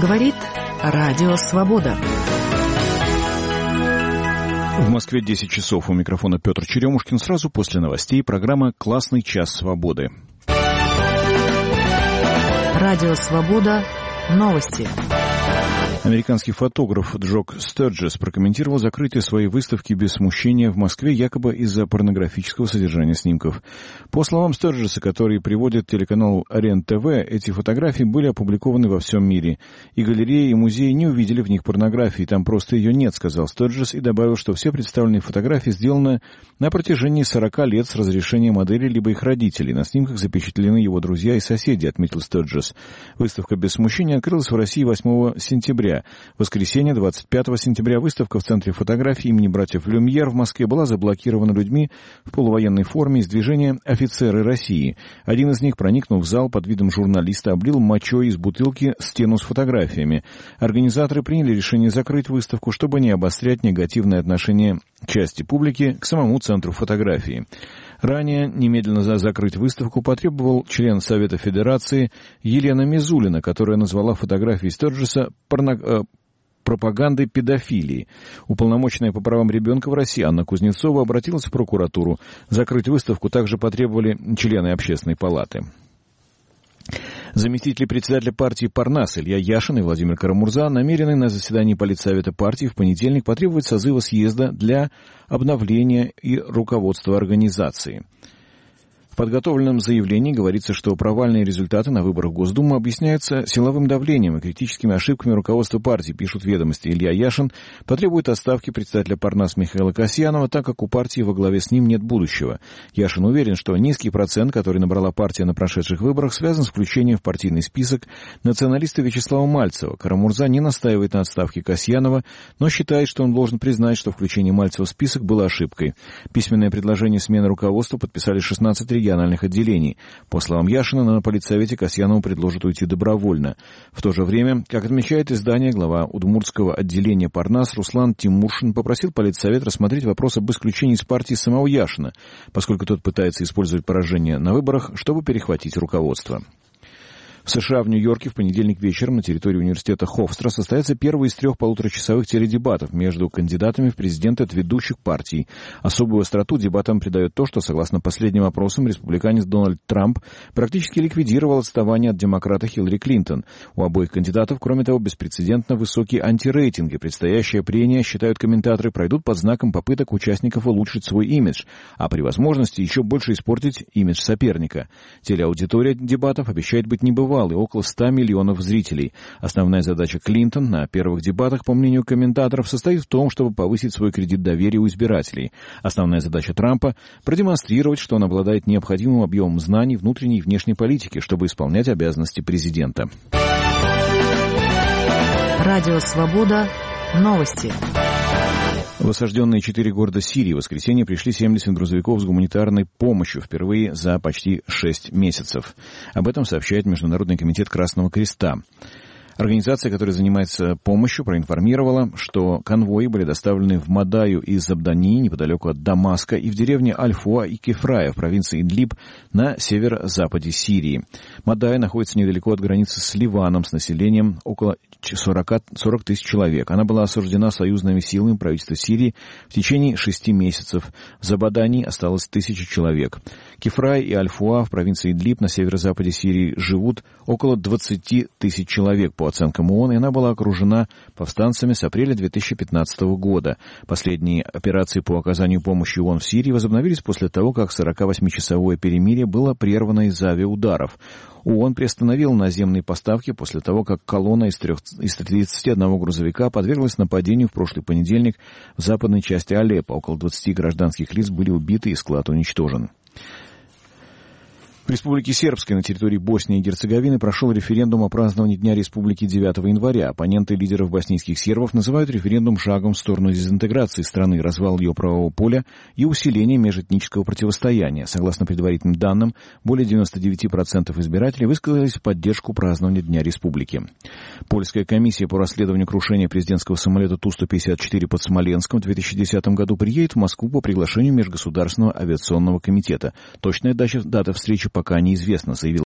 Говорит Радио Свобода. В Москве 10 часов. У микрофона Петр Черемушкин. Сразу после новостей программа «Классный час свободы». Радио Свобода. Новости. Американский фотограф Джок Стерджес прокомментировал закрытие своей выставки без смущения в Москве якобы из-за порнографического содержания снимков. По словам Стерджеса, который приводит телеканал РЕН-ТВ, эти фотографии были опубликованы во всем мире. И галереи, и музеи не увидели в них порнографии, там просто ее нет, сказал Стерджес, и добавил, что все представленные фотографии сделаны на протяжении 40 лет с разрешения модели либо их родителей. На снимках запечатлены его друзья и соседи, отметил Стерджес. Выставка без смущения открылась в России 8 сентября. В воскресенье, 25 сентября, выставка в Центре фотографий имени братьев Люмьер в Москве была заблокирована людьми в полувоенной форме из движения «Офицеры России». Один из них, проникнув в зал под видом журналиста, облил мочой из бутылки стену с фотографиями. Организаторы приняли решение закрыть выставку, чтобы не обострять негативное отношение части публики к самому Центру фотографии. Ранее немедленно закрыть выставку потребовал член Совета Федерации Елена Мизулина, которая назвала фотографии Стерджеса пропагандой педофилии. Уполномоченная по правам ребенка в России Анна Кузнецова обратилась в прокуратуру. Закрыть выставку также потребовали члены Общественной палаты. Заместители председателя партии «Парнас» Илья Яшин и Владимир Карамурза намерены на заседании Политсовета партии в понедельник потребовать созыва съезда для обновления и руководства организации. В подготовленном заявлении говорится, что провальные результаты на выборах в Госдуму объясняются силовым давлением и критическими ошибками руководства партии, пишут «Ведомости». Илья Яшин потребует отставки председателя «Парнас» Михаила Касьянова, так как у партии во главе с ним нет будущего. Яшин уверен, что низкий процент, который набрала партия на прошедших выборах, связан с включением в партийный список националиста Вячеслава Мальцева. Карамурза не настаивает на отставке Касьянова, но считает, что он должен признать, что включение Мальцева в список было ошибкой. Письменное предложение смены руководства подписали 16 региональных отделений. По словам Яшина, на Политсовете Касьянову предложат уйти добровольно. В то же время, как отмечает издание, глава удмуртского отделения «Парнас» Руслан Тимуршин попросил Политсовет рассмотреть вопрос об исключении из партии самого Яшина, поскольку тот пытается использовать поражение на выборах, чтобы перехватить руководство. В США в Нью-Йорке в понедельник вечером на территории университета Хофстра состоится первый из 3 полуторачасовых теледебатов между кандидатами в президенты от ведущих партий. Особую остроту дебатам придает то, что, согласно последним опросам, республиканец Дональд Трамп практически ликвидировал отставание от демократа Хиллари Клинтон. У обоих кандидатов, кроме того, беспрецедентно высокие антирейтинги. Предстоящее прения, считают комментаторы, пройдут под знаком попыток участников улучшить свой имидж, а при возможности еще больше испортить имидж соперника. Телеаудитория дебатов обещает быть небывалой. И около 100 миллионов зрителей. Основная задача Клинтон на первых дебатах, по мнению комментаторов, состоит в том, чтобы повысить свой кредит доверия у избирателей. Основная задача Трампа – продемонстрировать, что он обладает необходимым объемом знаний внутренней и внешней политики, чтобы исполнять обязанности президента. Радио «Свобода». Новости. В осажденные 4 города Сирии в воскресенье пришли 70 грузовиков с гуманитарной помощью впервые за почти 6 месяцев. Об этом сообщает Международный комитет Красного Креста. Организация, которая занимается помощью, проинформировала, что конвои были доставлены в Мадаю и Забдани, неподалеку от Дамаска, и в деревне Аль-Фуа и Кефрая в провинции Идлиб на северо-западе Сирии. Мадая находится недалеко от границы с Ливаном с населением около 40 тысяч человек. Она была осаждена союзными силами правительства Сирии в течение 6 месяцев. В Забадани осталось 1000 человек. Кефрай и Аль-Фуа в провинции Идлиб на северо-западе Сирии живут около 20 тысяч человек, по оценкам ООН, и она была окружена повстанцами с апреля 2015 года. Последние операции по оказанию помощи ООН в Сирии возобновились после того, как 48-часовое перемирие было прервано из-за авиаударов. ООН приостановил наземные поставки после того, как колонна из 31 грузовика подверглась нападению в прошлый понедельник в западной части Алеппо. Около 20 гражданских лиц были убиты и склад уничтожен. В Республике Сербской на территории Боснии и Герцеговины прошел референдум о праздновании Дня Республики 9 января. Оппоненты лидеров боснийских сербов называют референдум шагом в сторону дезинтеграции страны, развала ее правового поля и усиления межэтнического противостояния. Согласно предварительным данным, более 99% избирателей высказались в поддержку празднования Дня Республики. Польская комиссия по расследованию крушения президентского самолета Ту-154 под Смоленском в 2010 году приедет в Москву по приглашению Межгосударственного авиационного комитета. Точная дата встречи пока неизвестна, заявил